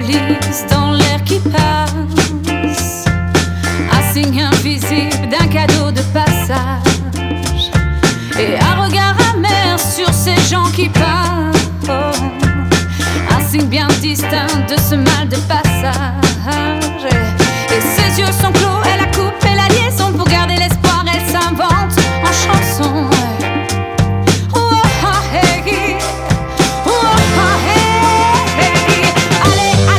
glisse dans l'air qui passe, un signe invisible d'un cadeau de passage, et un regard amer sur ces gens qui partent, un signe bien distinct de ce mal de passage. Et ses yeux sont clos